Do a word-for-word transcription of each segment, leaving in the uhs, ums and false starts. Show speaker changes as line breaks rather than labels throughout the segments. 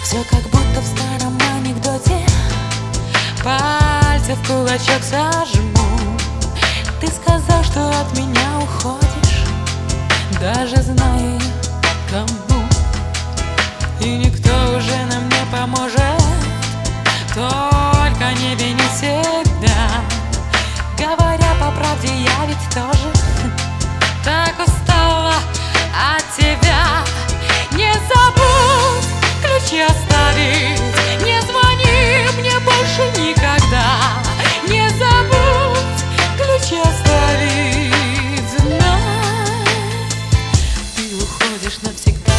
Все как будто в старом анекдоте. Пальцы в кулачок зажму. Ты сказал, что от меня уходишь, даже зная кому. И никто уже нам не поможет, только не вини себя. Говоря по правде, я ведь тоже так устала от тебя. Не забудь ключи оставить, не звони мне больше никогда. Не забудь ключи оставить, знай, ты уходишь навсегда.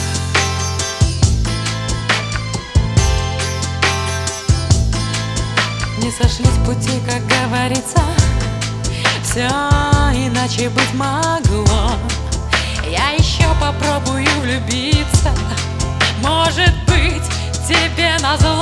Не сошлись пути, как говорится, все иначе быть могло. Я еще попробую влюбиться, может быть, тебе назло.